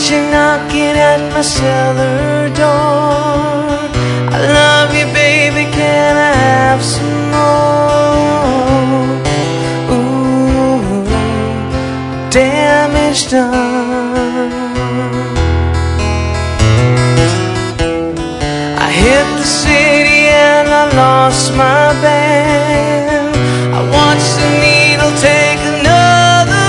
you knocking at my cellar door. I love you, baby, can I have some more? Ooh, damage done. I hit the city and I lost my band. I watched the needle take another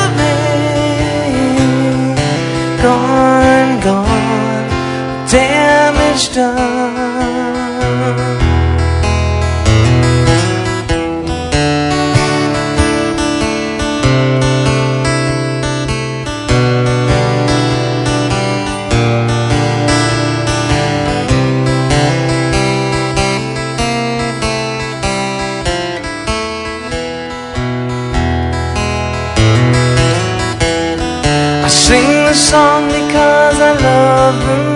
man. Gone, gone, damage done. I sing the song because I love the